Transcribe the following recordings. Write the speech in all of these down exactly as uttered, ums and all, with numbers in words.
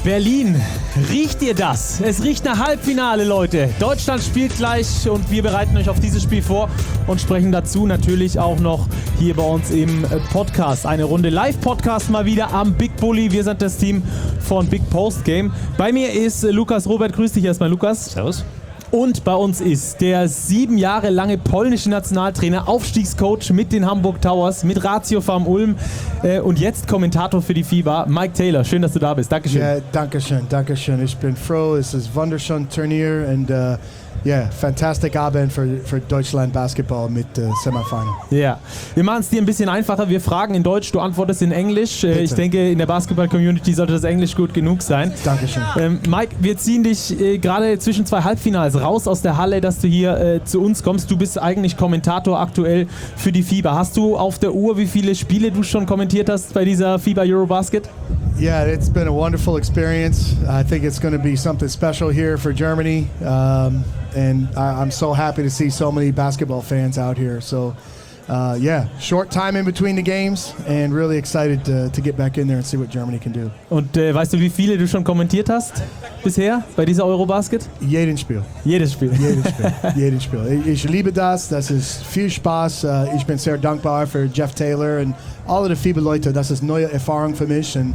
Berlin, riecht ihr das? Es riecht nach Halbfinale, Leute. Deutschland spielt gleich und wir bereiten euch auf dieses Spiel vor und sprechen dazu natürlich auch noch hier bei uns im Podcast. Eine Runde Live-Podcast mal wieder am Big Bully. Wir sind das Team von Big Post Game. Bei mir ist Lukas Robert. Grüß dich erstmal, Lukas. Servus. Und bei uns ist der sieben Jahre lange polnische Nationaltrainer, Aufstiegscoach mit den Hamburg Towers, mit Ratio Farm Ulm äh, und jetzt Kommentator für die FIBA, Mike Taylor. Schön, dass du da bist. Dankeschön. Ja, dankeschön, dankeschön. Ich bin froh. Es ist ein wunderschönes Turnier und uh, yeah, fantastic Abend für, für Deutschland Basketball mit uh, Semifinal. Ja, yeah. Wir machen es dir ein bisschen einfacher. Wir fragen in Deutsch, du antwortest in Englisch. Äh, ich denke, in der Basketball-Community sollte das Englisch gut genug sein. Dankeschön. Ähm, Mike, wir ziehen dich äh, gerade zwischen zwei Halbfinals raus aus der Halle, dass du hier äh, zu uns kommst. Du bist eigentlich Kommentator aktuell für die FIBA. Hast du auf der Uhr, wie viele Spiele du schon kommentiert hast bei dieser FIBA Eurobasket? Yeah, it's been a wonderful experience. I think it's going to be something special here for Germany. Um, and I, I'm so happy to see so many basketball fans out here. So, uh, yeah, short time in between the games and really excited to, to get back in there and see what Germany can do. Und äh, weißt du, wie viele du schon kommentiert hast bisher bei dieser Eurobasket? Jeden Spiel. Jedes Spiel. Jedes Spiel. Jedes Spiel. Ich liebe das. Das ist viel Spaß. Uh, ich bin sehr dankbar für Jeff Taylor und alle die FIBA-Leute. Das ist neue Erfahrung für mich. Und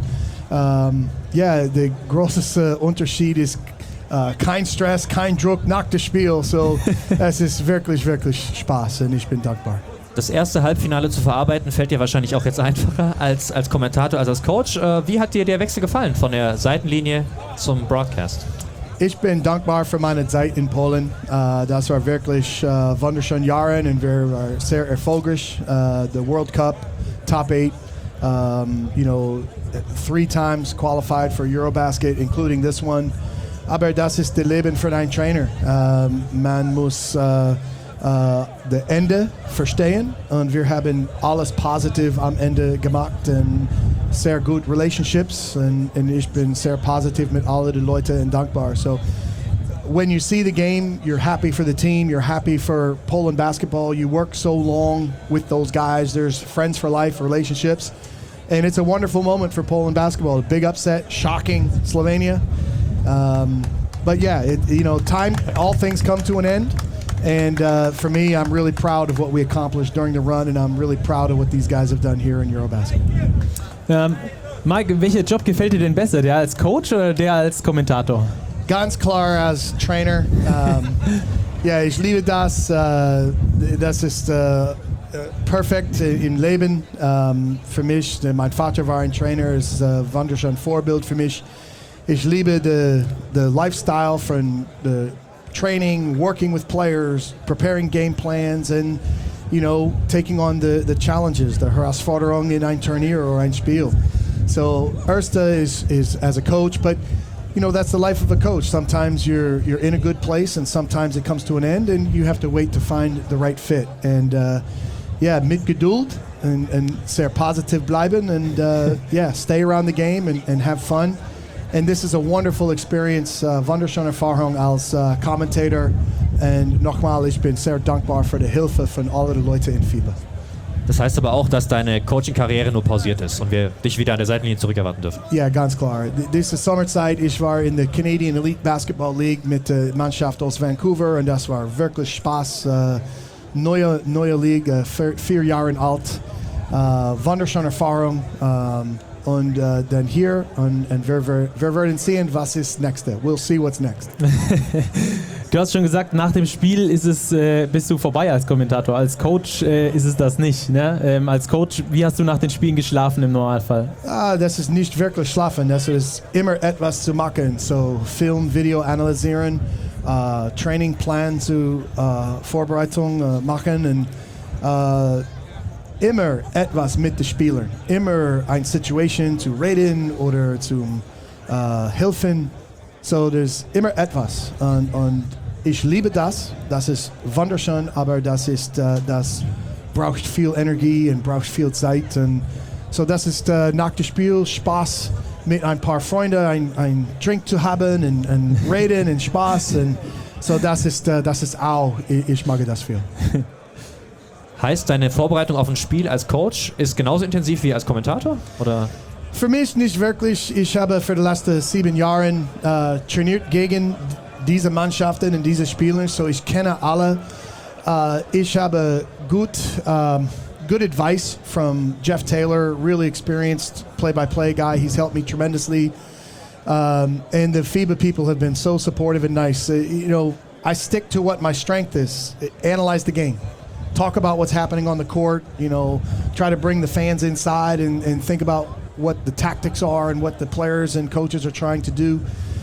Um, yeah, der große uh, Unterschied ist uh, kein Stress, kein Druck nach dem Spiel. So, es ist wirklich, wirklich Spaß und ich bin dankbar. Das erste Halbfinale zu verarbeiten fällt dir wahrscheinlich auch jetzt einfacher als, als Kommentator, als als Coach. Äh, wie hat dir der Wechsel gefallen von der Seitenlinie zum Broadcast? Ich bin dankbar für meine Zeit in Polen. Uh, das war wirklich uh, wunderschöne Jahre und wir waren sehr erfolgreich. Uh, the World Cup, Top eight, um, you know, three times qualified for Eurobasket, including this one. Aber das ist das Leben für einen Trainer. Um, man muss uh, uh, das Ende verstehen und wir haben alles positiv am Ende gemacht und sehr gut Relationships und, und ich bin sehr positiv mit allen den Leuten und dankbar. So when you see the game, you're happy for the team, you're happy for Poland basketball. You work so long with those guys. There's friends for life, relationships. And it's a wonderful moment for Poland basketball. A big upset, shocking Slovenia. Um, but yeah, it, you know, time, all things come to an end. And uh, for me, I'm really proud of what we accomplished during the run, and I'm really proud of what these guys have done here in Eurobasket. Ähm, Mike, welcher Job gefällt dir denn besser? Der als Coach oder der als Kommentator? Ganz klar als Trainer. Um, ja, ich liebe das. Uh, das ist uh, perfekt im Leben. Um, für mich, mein Vater war ein Trainer, ist ein wunderschönes Vorbild für mich. Ich liebe the, the lifestyle from the training, working with players, preparing game plans, and you know, taking on the, the challenges, the Herausforderung in ein Turnier or ein Spiel. So Erste is, is as a coach, but you know, that's the life of a coach. Sometimes you're you're in a good place, and sometimes it comes to an end, and you have to wait to find the right fit. And uh, yeah, mit Geduld and, and sehr positiv bleiben, and uh, yeah, stay around the game and, and have fun. And this is a wonderful experience, uh, wunderschöne Erfahrung als uh, Commentator. Und nochmal, ich bin sehr dankbar für die Hilfe von allen den Leuten in FIBA. Das heißt aber auch, dass deine Coaching-Karriere nur pausiert ist und wir dich wieder an der Seitenlinie zurückerwarten dürfen. Ja, ganz klar. Diese Sommerzeit, ich war in der Canadian Elite Basketball League mit der Mannschaft aus Vancouver und das war wirklich Spaß. Uh, neue, neue Liga, vier, vier Jahre alt. Uh, wunderschöne Erfahrung. Um, Und uh, dann hier und, und wir, wir, wir werden sehen, was ist nächste. We'll see what's next. Du hast schon gesagt, nach dem Spiel ist es, äh, bist du vorbei als Kommentator. Als Coach äh, ist es das nicht. Ne? Ähm, als Coach, wie hast du nach den Spielen geschlafen im Normalfall? Ah, das ist nicht wirklich schlafen. Das ist immer etwas zu machen. So Film, Video analysieren, uh, Trainingplan zu uh, Vorbereitung uh, machen und uh, immer etwas mit den Spielern, immer eine Situation zu reden oder zu uh, helfen. So, there's immer etwas. Und, und ich liebe das. Das ist wunderschön, aber das ist, uh, das braucht viel Energie und braucht viel Zeit. Und so, das ist uh, nach dem Spiel Spaß mit ein paar Freunden, ein, ein Drink zu haben und, und reden und Spaß. Und so, das ist, uh, das ist auch, ich, ich mag das viel. Heißt, deine Vorbereitung auf ein Spiel als Coach ist genauso intensiv wie als Kommentator? Oder? Für mich nicht wirklich. Ich habe für die letzten sieben Jahre äh, trainiert gegen diese Mannschaften und diese Spieler, so ich kenne alle. Uh, ich habe good, um, good advice from Jeff Taylor, really experienced play-by-play guy. He's helped me tremendously. Um, and the FIBA people have been so supportive and nice. Uh, you know, I stick to what my strength is. Analyze the game. Talk about what's happening on the court. You know, try to bring the fans inside and, and think about what the tactics are and what the players and coaches are trying to do.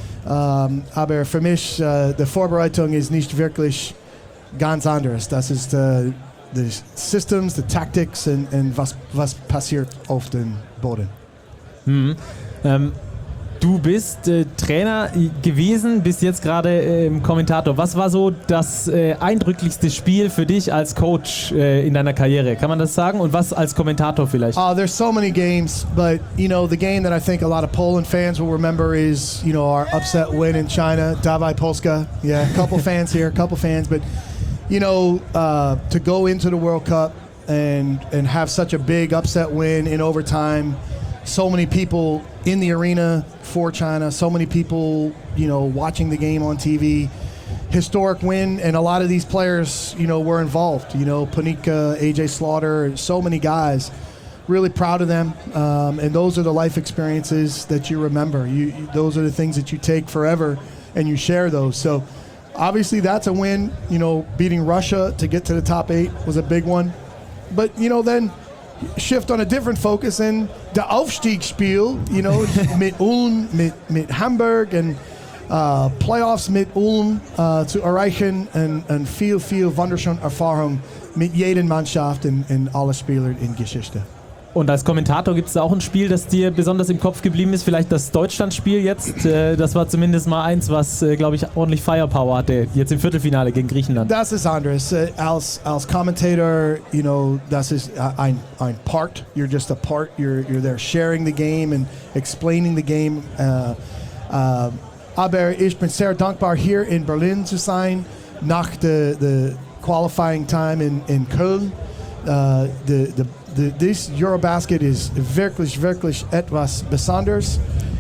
Um, aber für mich, uh, die Vorbereitung ist nicht wirklich ganz anders. Das ist uh, the systems, the tactics and, and was, was passiert auf dem Boden. Mhm. Ähm, du bist äh, Trainer gewesen, bist jetzt gerade äh, Kommentator. Was war so das äh, eindrücklichste Spiel für dich als Coach äh, in deiner Karriere? Kann man das sagen? Und was als Kommentator vielleicht? Uh, there's so many games, but you know the game that I think a lot of Poland fans will remember is you know our upset win in China, Dawaj Polska. Yeah, a couple fans here, a couple fans, but you know uh, to go into the World Cup and and have such a big upset win in overtime. So many people in the arena for China, so many people, you know, watching the game on T V. Historic win, and a lot of these players, you know, were involved. You know, Panika, A J Slaughter, so many guys. Really proud of them, um, and those are the life experiences that you remember. You, you, those are the things that you take forever, and you share those. So, obviously, that's a win. You know, beating Russia to get to the top eight was a big one. But you know, then shift on a different focus in the Aufstiegsspiel, you know, mit Ulm, mit, mit Hamburg and uh, Playoffs mit Ulm uh, zu erreichen und, und viel, viel wunderschöne Erfahrung mit jeder Mannschaft und, und alle Spieler in Geschichte. Und als Kommentator gibt es auch ein Spiel, das dir besonders im Kopf geblieben ist, vielleicht das Deutschland-Spiel jetzt. Äh, das war zumindest mal eins, was, äh, glaube ich, ordentlich Firepower hatte, jetzt im Viertelfinale gegen Griechenland. Das ist anders. Uh, als, als Commentator, you know, das ist ein, ein Part. You're just a part. You're, you're there sharing the game and explaining the game. Uh, uh, aber ich bin sehr dankbar, hier in Berlin zu sein, nach der qualifying time in, in Köln. Uh, the, the The, this Eurobasket ist wirklich, wirklich etwas Besonderes.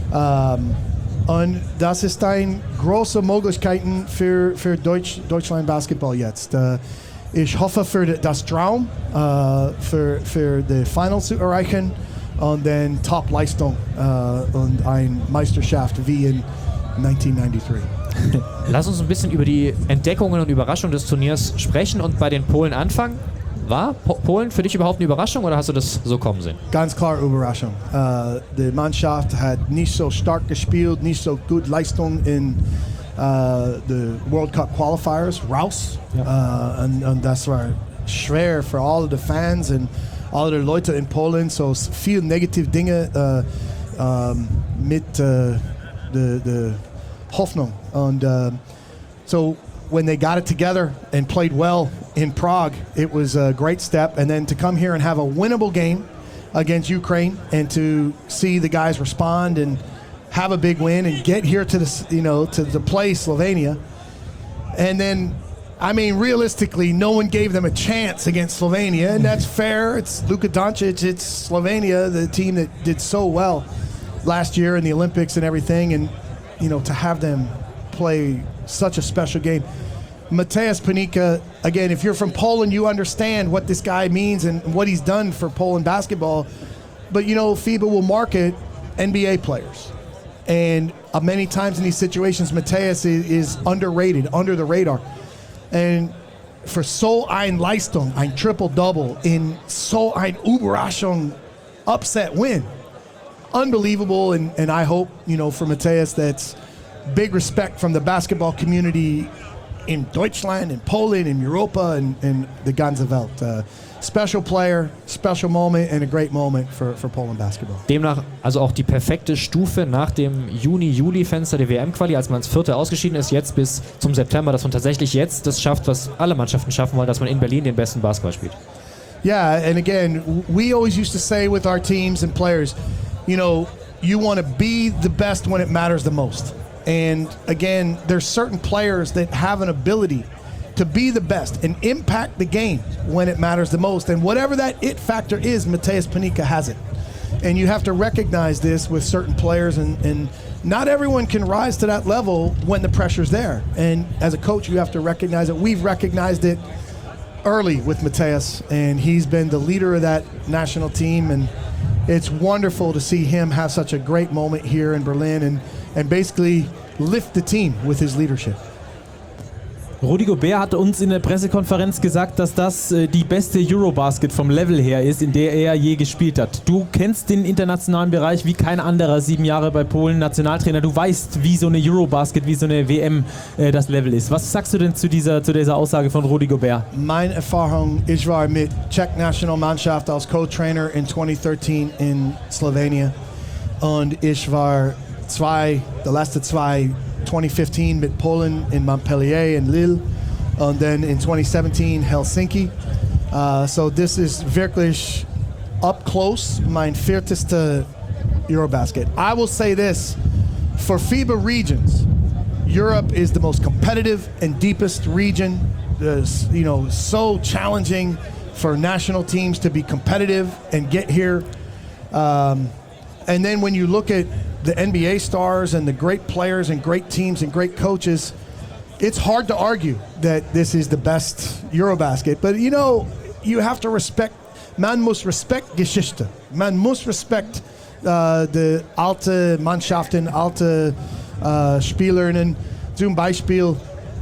Um, und das ist eine große Möglichkeit für, für Deutsch, Deutschland Basketball jetzt. Uh, ich hoffe für das Traum, uh, für, für die Finals zu erreichen und dann Top-Leistung uh, und eine Meisterschaft wie in neunzehnhundertdreiundneunzig. Lass uns ein bisschen über die Entdeckungen und Überraschungen des Turniers sprechen und bei den Polen anfangen. War Polen für dich überhaupt eine Überraschung oder hast du das so kommen sehen? Ganz klar Überraschung. Uh, die Mannschaft hat nicht so stark gespielt, nicht so gut Leistung in uh, the World Cup Qualifiers, raus. Ja. Uh, und, und das war schwer für alle die Fans und alle die Leute in Polen. So viel negative Dinge uh, um, mit uh, der Hoffnung. Und uh, so when they got it together and played well in Prague, it was a great step. And then to come here and have a winnable game against Ukraine and to see the guys respond and have a big win and get here to the, you know, to the play Slovenia. And then, I mean, realistically, no one gave them a chance against Slovenia, and that's fair. It's Luka Doncic, it's Slovenia, the team that did so well last year in the Olympics and everything. And, you know, to have them play such a special game. Mateusz Panika, again, if you're from Poland, you understand what this guy means and what he's done for Poland basketball. But, you know, FIBA will market N B A players. And uh, many times in these situations, Mateusz is, is underrated, under the radar. And for so ein Leistung, ein Triple-Double, in so ein Überraschung upset win. Unbelievable, and, and I hope, you know, for Mateusz, that's big respect from the basketball community in Deutschland, in Poland, in Europa, and, and the ganze Welt. Uh, special player, special moment, and a great moment for, for Poland basketball. Demnach also auch die perfekte Stufe nach dem Juni-Juli-Fenster der W M-Quali, als man ins Vierte ausgeschieden ist, jetzt bis zum September, dass man tatsächlich jetzt das schafft, was alle Mannschaften schaffen wollen, dass man in Berlin den besten Basketball spielt. Yeah, and again, we always used to say with our teams and players, you know, you want to be the best when it matters the most. And again, there's certain players that have an ability to be the best and impact the game when it matters the most. And whatever that it factor is, Mateusz Panika has it. And you have to recognize this with certain players, and, and not everyone can rise to that level when the pressure's there. And as a coach, you have to recognize it. We've recognized it early with Mateusz, and he's been the leader of that national team, and it's wonderful to see him have such a great moment here in Berlin and, and basically lift the team with his leadership. Rudy Gobert hat uns in der Pressekonferenz gesagt, dass das äh, die beste Eurobasket vom Level her ist, in der er je gespielt hat. Du kennst den internationalen Bereich wie kein anderer, sieben Jahre bei Polen Nationaltrainer. Du weißt, wie so eine Eurobasket, wie so eine W M äh, das Level ist. Was sagst du denn zu dieser, zu dieser Aussage von Rudy Gobert? Meine Erfahrung, ich war mit Czech Nationalmannschaft als Co-Trainer in zwanzig dreizehn in Slowenien und ich war zwei, die letzten zwei twenty fifteen mit Polen in Montpellier and Lille, and then in twenty seventeen Helsinki. Uh, so this is wirklich up close, mein vierteste Eurobasket. I will say this, for FIBA regions, Europe is the most competitive and deepest region. It's, you know, so challenging for national teams to be competitive and get here. Um, and then when you look at the N B A stars and the great players and great teams and great coaches, it's hard to argue that this is the best Eurobasket. But you know, you have to respect, man muss respect Geschichte. Man muss respect uh, the alte Mannschaften, alte uh, Spielerinnen. Zum Beispiel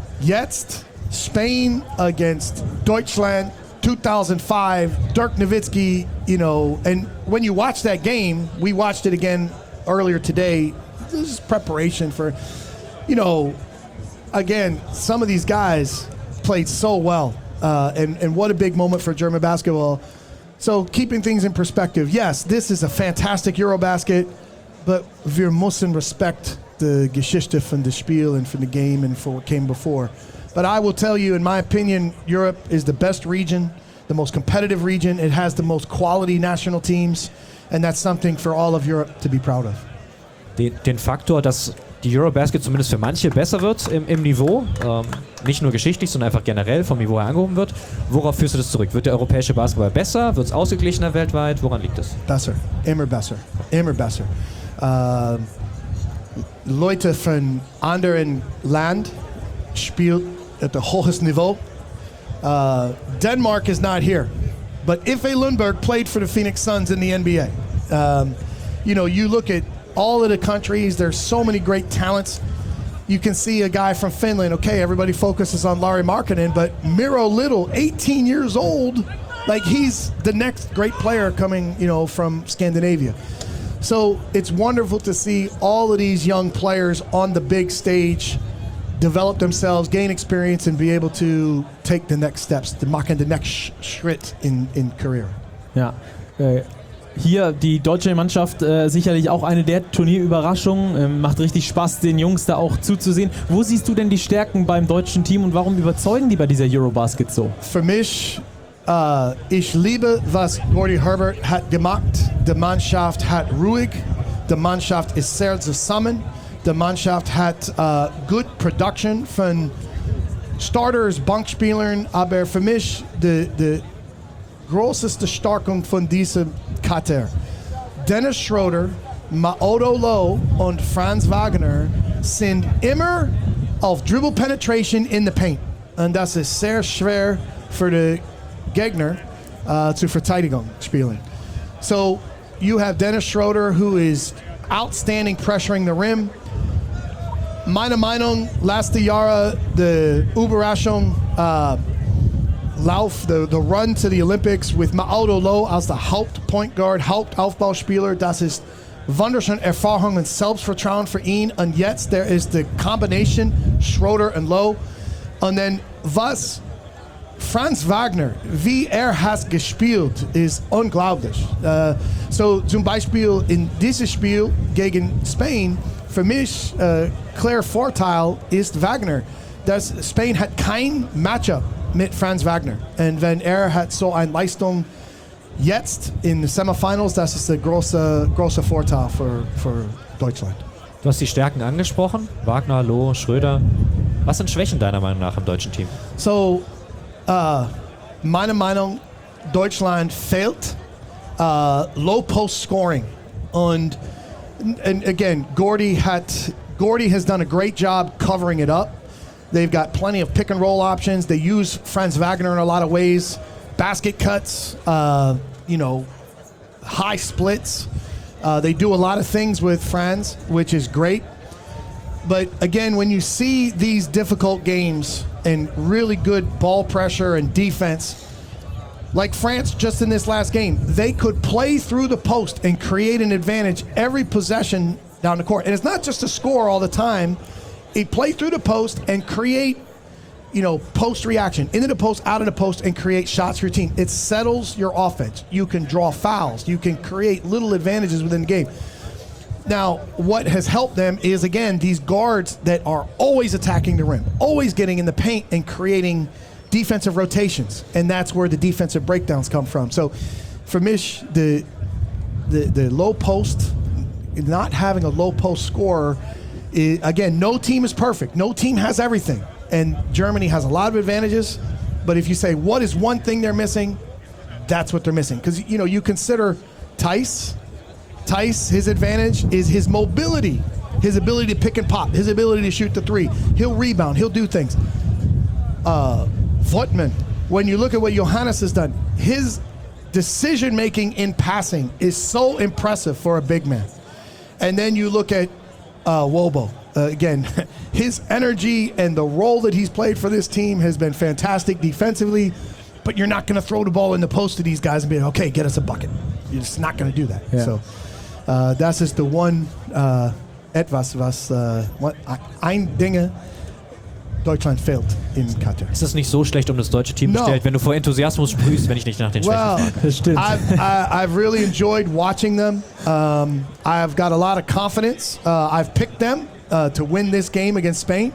jetzt Spain against Deutschland, two thousand five, Dirk Nowitzki, you know, and when you watch that game, we watched it again earlier today. This is preparation for, you know, again, some of these guys played so well, uh, and, and what a big moment for German basketball. So keeping things in perspective, yes, this is a fantastic Eurobasket, but wir müssen respect the Geschichte von the Spiel and from the game and for what came before. But I will tell you, in my opinion, Europe is the best region, the most competitive region. It has the most quality national teams. And that's something for all of Europe to be proud of. Den, den Faktor, dass die Eurobasket zumindest für manche besser wird im, im Niveau, ähm, nicht nur geschichtlich, sondern einfach generell vom Niveau her angehoben wird. Worauf führst du das zurück? Wird der europäische Basketball besser? Wird es ausgeglichener weltweit? Woran liegt es? Besser, immer besser, immer besser. Uh, Leute von anderen Land spielen at the hohes Niveau. Uh, Denmark is not here. But Ife Lundberg played for the Phoenix Suns in the N B A. Um, you know, you look at all of the countries, there's so many great talents. You can see a guy from Finland, okay, everybody focuses on Lauri Markkanen, but Miro Little, eighteen years old, like he's the next great player coming, you know, from Scandinavia. So it's wonderful to see all of these young players on the big stage develop themselves, gain experience, and be able to take the next steps, to machen the next Schritt in, in career. Ja, äh, hier die deutsche Mannschaft äh, sicherlich auch eine der Turnierüberraschungen. Ähm, macht richtig Spaß, den Jungs da auch zuzusehen. Wo siehst du denn die Stärken beim deutschen Team und warum überzeugen die bei dieser Eurobasket so? Für mich, uh, ich liebe, was Gordy Herbert hat gemacht. Die Mannschaft hat ruhig, die Mannschaft ist sehr zusammen. Die Mannschaft hat uh, good production von Starters, Bankspielern, aber für mich die, die größte Stärkung von diesem Kader. Dennis Schroeder, Maodo Low und Franz Wagner sind immer auf Dribble Penetration in the paint. Und das ist sehr schwer für die Gegner uh, zu verteidigen spielen. So you have Dennis Schroeder, who is outstanding pressuring the rim. Meine Meinung, letzte Jahre, the Überraschung uh, Lauf, the, the run to the Olympics with Maodo Low als der Hauptpoint Guard, Hauptaufbauspieler, das ist wunderschön Erfahrung und Selbstvertrauen für ihn. Und jetzt, there is the combination, Schroeder und Low. Und dann, was Franz Wagner, wie er hat gespielt, ist unglaublich. Uh, so zum Beispiel in diesem Spiel gegen Spain, für mich, äh, klar Vorteil ist Wagner. Das Spain hat kein Matchup mit Franz Wagner. Und wenn er hat so eine Leistung jetzt in den Semifinals, das ist der große, große Vorteil für, für Deutschland. Du hast die Stärken angesprochen, Wagner, Loh, Schröder. Was sind Schwächen deiner Meinung nach im deutschen Team? So, uh, meine Meinung, Deutschland fehlt uh, low post scoring. And, and again, Gordy, had, Gordy has done a great job covering it up. They've got plenty of pick and roll options. They use Franz Wagner in a lot of ways. Basket cuts, uh, you know, high splits. Uh, they do a lot of things with Franz, which is great. But again, when you see these difficult games and really good ball pressure and defense, like France just in this last game, they could play through the post and create an advantage every possession down the court. And it's not just to score all the time. It play through the post and create, you know, post reaction, into the post, out of the post, and create shots for your team. It settles your offense. You can draw fouls. You can create little advantages within the game. Now, what has helped them is, again, these guards that are always attacking the rim, always getting in the paint and creating defensive rotations, and that's where the defensive breakdowns come from. So, for Mish, the the, the low post, not having a low post scorer, is, again, no team is perfect. No team has everything, and Germany has a lot of advantages. But if you say, what is one thing they're missing, that's what they're missing. Because, you know, you consider Theis, Theis, his advantage is his mobility, his ability to pick and pop, his ability to shoot the three. He'll rebound, he'll do things. Uh, Voigtmann, when you look at what Johannes has done, his decision-making in passing is so impressive for a big man. And then you look at uh, Wobo. Uh, again, his energy and the role that he's played for this team has been fantastic defensively, but you're not going to throw the ball in the post to these guys and be like, okay, get us a bucket. You're just not going to do that. Yeah. So uh, das ist the one uh, etwas, was uh, ein Dinge Deutschland fehlt in Katar. Ist das nicht so schlecht um das deutsche Team No. bestellt, wenn du vor Enthusiasmus sprühst, wenn ich nicht nach den Schwächen Well, frage? Das stimmt. I've, I, I've really enjoyed watching them. Um, I've got a lot of confidence. Uh, I've picked them uh, to win this game against Spain.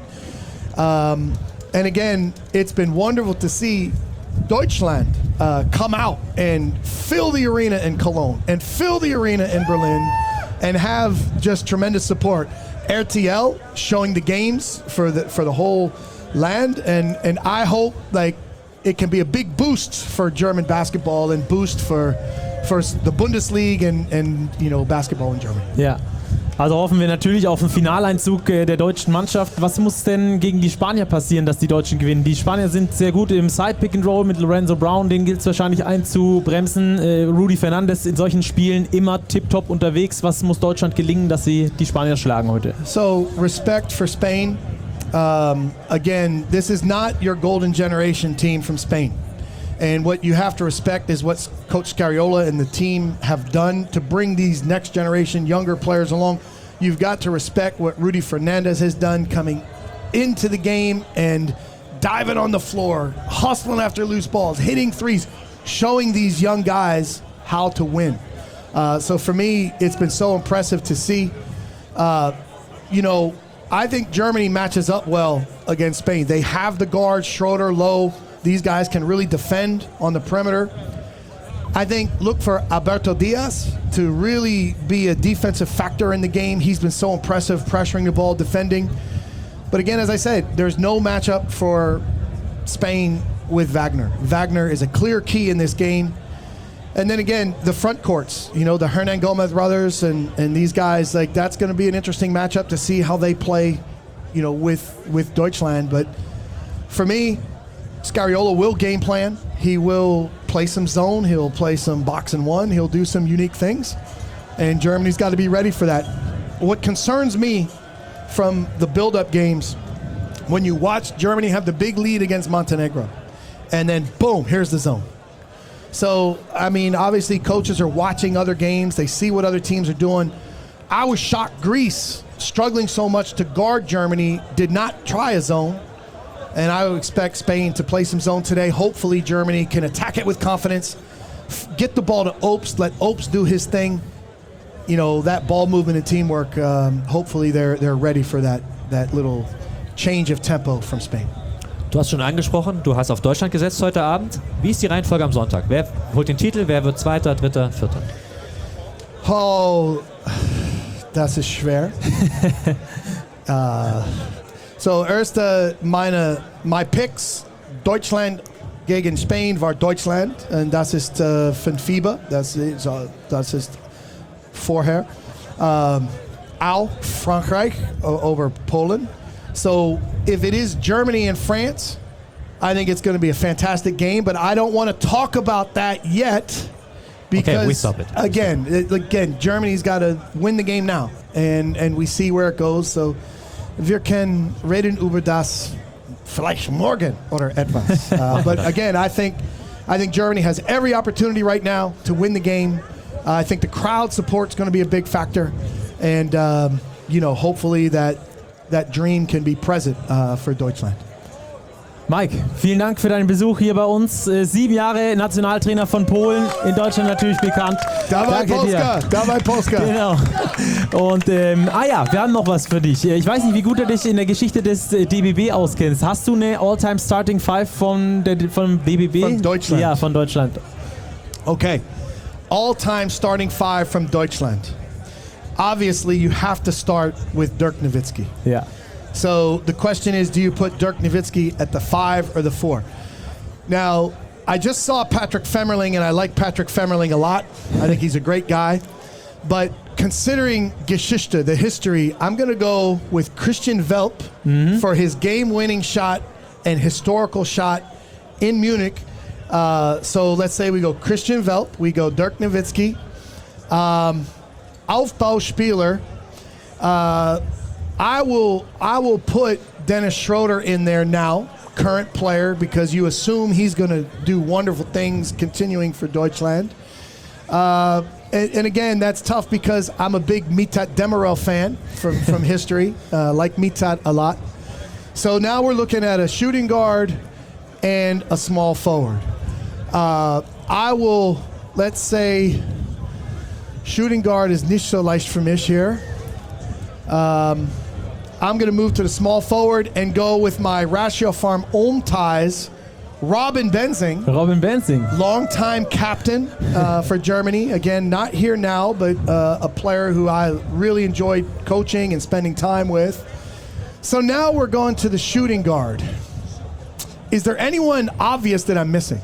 Um, and again, it's been wonderful to see Deutschland uh, come out and fill the arena in Cologne and fill the arena in Berlin and have just tremendous support. R T L showing the games for the for the whole land, and and I hope like it can be a big boost for German basketball and boost for for the Bundesliga and and you know basketball in Germany. Ja. Also hoffen wir natürlich auf einen Finaleinzug äh, der deutschen Mannschaft. Was muss denn gegen die Spanier passieren, dass die Deutschen gewinnen? Die Spanier sind sehr gut im Side-Pick-and-Roll mit Lorenzo Brown. Den gilt es wahrscheinlich einzubremsen. Äh, Rudy Fernandes in solchen Spielen immer tipptopp unterwegs. Was muss Deutschland gelingen, dass sie die Spanier schlagen heute? So respect for Spain. Um, again, this is not your golden generation team from Spain. And what you have to respect is what Coach Scariolo and the team have done to bring these next generation younger players along. You've got to respect what Rudy Fernandez has done coming into the game and diving on the floor, hustling after loose balls, hitting threes, showing these young guys how to win. Uh, so for me, it's been so impressive to see. Uh, you know, I think Germany matches up well against Spain. They have the guards, Schroeder, Lowe. These guys can really defend on the perimeter. I think look for Alberto Diaz to really be a defensive factor in the game. He's been so impressive pressuring the ball, defending. But again, as I said, there's no matchup for Spain with Wagner. Wagner is a clear key in this game. And then again, the front courts, you know, the Hernan Gomez brothers and, and these guys, like that's going to be an interesting matchup to see how they play, you know, with, with Deutschland. But for me, Scariolo will game plan. He will play some zone. He'll play some box and one. He'll do some unique things. And Germany's got to be ready for that. What concerns me from the build-up games, when you watch Germany have the big lead against Montenegro, and then boom, here's the zone. So, I mean, obviously coaches are watching other games. They see what other teams are doing. I was shocked Greece, struggling so much to guard Germany, did not try a zone. And I would expect Spain to play some zone today. Hopefully Germany can attack it with confidence, f- get the ball to Opes, let Opes do his thing. You know, that ball movement and teamwork, um, hopefully they're they're ready for that, that little change of tempo from Spain. Du hast schon angesprochen, du hast auf Deutschland gesetzt heute Abend. Wie ist die Reihenfolge am Sonntag? Wer holt den Titel? Wer wird Zweiter, Dritter, Vierter? Oh, das ist schwer. uh, So, erste, meine, my picks, Deutschland gegen Spain war Deutschland und das ist äh, von FIBA, das ist, das ist vorher. Um, auch Frankreich over Poland. So if it is Germany and France, I think it's going to be a fantastic game, but I don't want to talk about that yet because okay, we stop it. We again, stop it, again, Germany's got to win the game now, and and we see where it goes. So wir können reden über das vielleicht morgen oder etwas. uh, but again, I think I think Germany has every opportunity right now to win the game. Uh, I think the crowd support is going to be a big factor, and um, you know, hopefully that that dream can be present uh, for Deutschland. Mike, vielen Dank für deinen Besuch hier bei uns. Äh, sieben Jahre Nationaltrainer von Polen, in Deutschland natürlich bekannt. Dawaj Polska, dawaj Polska. Genau. Und ähm, ah ja, wir haben noch was für dich. Ich weiß nicht, wie gut du dich in der Geschichte des äh, D B B auskennst. Hast du eine All-Time Starting Five von der, vom D B B? Von Deutschland. Ja, von Deutschland. Okay, all-time starting five from Deutschland. Obviously, you have to start with Dirk Nowitzki. Ja. So the question is, do you put Dirk Nowitzki at the five or the four? Now, I just saw Patrick Femmerling, and I like Patrick Femmerling a lot. I think he's a great guy. But considering Geschichte, the history, I'm going to go with Christian Welp mm-hmm. for his game-winning shot and historical shot in Munich. Uh, so let's say we go Christian Welp, we go Dirk Nowitzki. Um, Aufbauspieler, uh, I will I will put Dennis Schroeder in there now, current player, because you assume he's going to do wonderful things continuing for Deutschland. Uh, and, and again, that's tough because I'm a big Mithat Demirel fan from, from history, uh, like Mithat a lot. So now we're looking at a shooting guard and a small forward. Uh, I will, let's say, shooting guard is nicht so leicht für mich here. Um, I'm going to move to the small forward and go with my Ratio Farm Ulm ties, Robin Benzing. Robin Benzing. Longtime captain uh, for Germany. Again, not here now, but uh, a player who I really enjoyed coaching and spending time with. So now we're going to the shooting guard. Is there anyone obvious that I'm missing?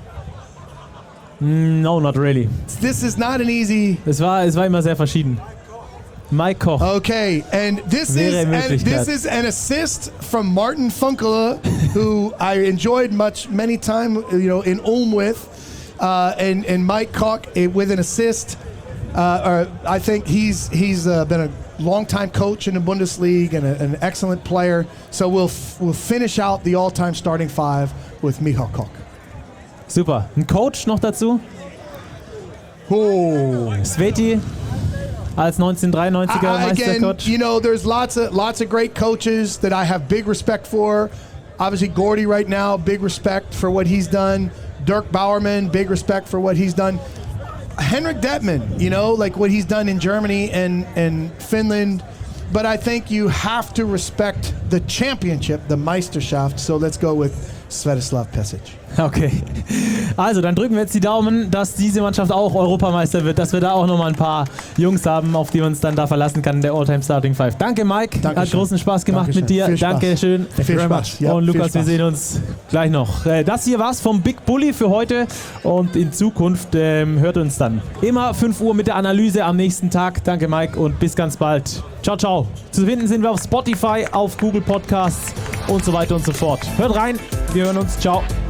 No, not really. This is not an easy... Es war, es war immer sehr verschieden. Mike Koch. Okay, and this is and this is an assist from Martin Funkele, who I enjoyed much many time, you know, in Ulm with, uh, and and Mike Koch uh, with an assist. Uh, or I think he's he's uh, been a long-time coach in the Bundesliga and a, an excellent player. So we'll f- we'll finish out the all-time starting five with Michal Koch. Super. Ein Coach noch dazu? Oh, Sveti. Als neunzehnhundertdreiundneunziger Meistercoach. You know, there's lots of lots of great coaches that I have big respect for. Obviously, Gordy right now, big respect for what he's done. Dirk Bauerman, big respect for what he's done. Henrik Detman, you know, like what he's done in Germany and, and Finland. But I think you have to respect the championship, the Meisterschaft. So let's go with Svetislav Pesic. Okay, also dann drücken wir jetzt die Daumen, dass diese Mannschaft auch Europameister wird, dass wir da auch nochmal ein paar Jungs haben, auf die wir uns dann da verlassen kann, der All-Time Starting Five. Danke Mike, Dankeschön. Hat großen Spaß gemacht Dankeschön. mit dir. Viel Spaß. Dankeschön. Viel Spaß. Ja, und Lukas, viel Spaß. wir sehen uns gleich noch. Das hier war's vom Big Bully für heute und in Zukunft ähm, hört uns dann immer fünf Uhr mit der Analyse am nächsten Tag. Danke Mike und bis ganz bald. Ciao, ciao. Zu finden sind wir auf Spotify, auf Google Podcasts und so weiter und so fort. Hört rein, wir hören uns. Ciao.